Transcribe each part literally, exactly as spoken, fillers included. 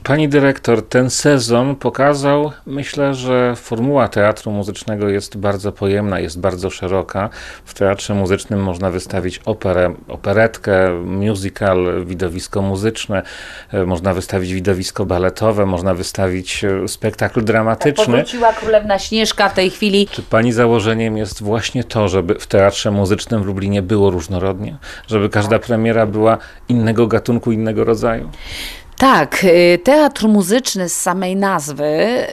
Pani dyrektor, ten sezon pokazał, myślę, że formuła teatru muzycznego jest bardzo pojemna, jest bardzo szeroka. W teatrze muzycznym można wystawić operę, operetkę, musical, widowisko muzyczne, można wystawić widowisko baletowe, można wystawić spektakl dramatyczny. Powróciła Królewna Śnieżka w tej chwili. Czy pani założeniem jest właśnie to, żeby w teatrze muzycznym w Lublinie było różnorodnie? Żeby każda premiera była innego gatunku, innego rodzaju? Tak, teatr muzyczny z samej nazwy,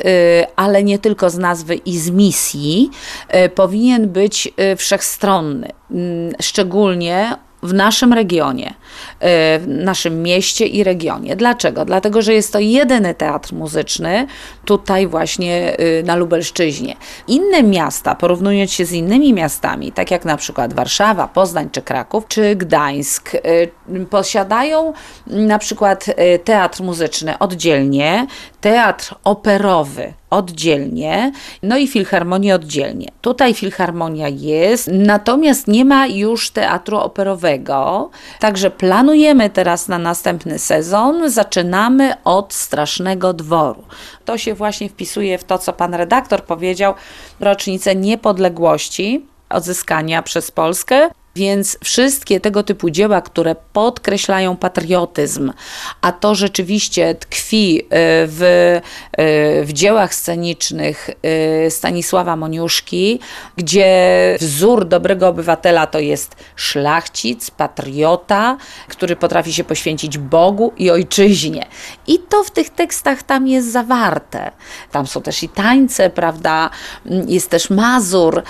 ale nie tylko z nazwy i z misji, powinien być wszechstronny, szczególnie w naszym regionie, w naszym mieście i regionie. Dlaczego? Dlatego, że jest to jedyny teatr muzyczny tutaj właśnie na Lubelszczyźnie. Inne miasta, porównując się z innymi miastami, tak jak na przykład Warszawa, Poznań czy Kraków, czy Gdańsk, posiadają na przykład teatr muzyczny oddzielnie, teatr operowy oddzielnie, no i filharmonię oddzielnie. Tutaj filharmonia jest, natomiast nie ma już teatru operowego, także planujemy teraz na następny sezon, zaczynamy od Strasznego Dworu. To się właśnie wpisuje w to, co pan redaktor powiedział, rocznicę niepodległości, odzyskania przez Polskę. Więc wszystkie tego typu dzieła, które podkreślają patriotyzm, a to rzeczywiście tkwi w, w dziełach scenicznych Stanisława Moniuszki, gdzie wzór dobrego obywatela to jest szlachcic, patriota, który potrafi się poświęcić Bogu i ojczyźnie. I to w tych tekstach tam jest zawarte. Tam są też i tańce, prawda? Jest też Mazur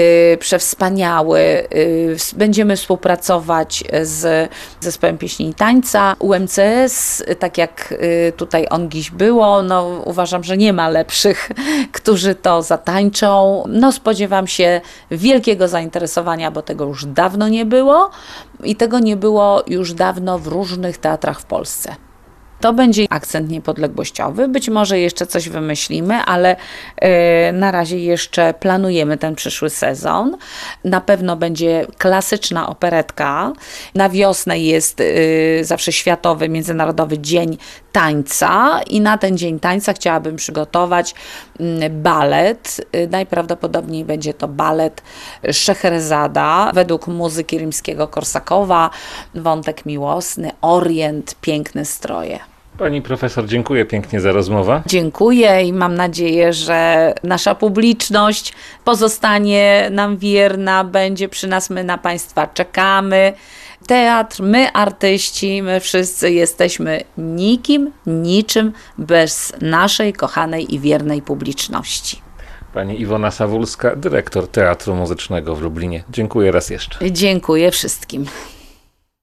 przewspaniały. Będziemy współpracować z zespołem pieśni i tańca. U M C S, tak jak tutaj on dziś było, no uważam, że nie ma lepszych, którzy to zatańczą. No spodziewam się wielkiego zainteresowania, bo tego już dawno nie było i tego nie było już dawno w różnych teatrach w Polsce. To będzie akcent niepodległościowy, być może jeszcze coś wymyślimy, ale y, na razie jeszcze planujemy ten przyszły sezon. Na pewno będzie klasyczna operetka. Na wiosnę jest y, zawsze Światowy, Międzynarodowy Dzień Tańca i na ten Dzień Tańca chciałabym przygotować y, balet. Y, najprawdopodobniej będzie to balet Szeherzada według muzyki Rimskiego-Korsakowa, wątek miłosny, orient, piękne stroje. Pani profesor, dziękuję pięknie za rozmowę. Dziękuję i mam nadzieję, że nasza publiczność pozostanie nam wierna, będzie przy nas, my na Państwa czekamy. Teatr, my artyści, my wszyscy jesteśmy nikim, niczym bez naszej kochanej i wiernej publiczności. Pani Iwona Sawulska, dyrektor Teatru Muzycznego w Lublinie. Dziękuję raz jeszcze. Dziękuję wszystkim.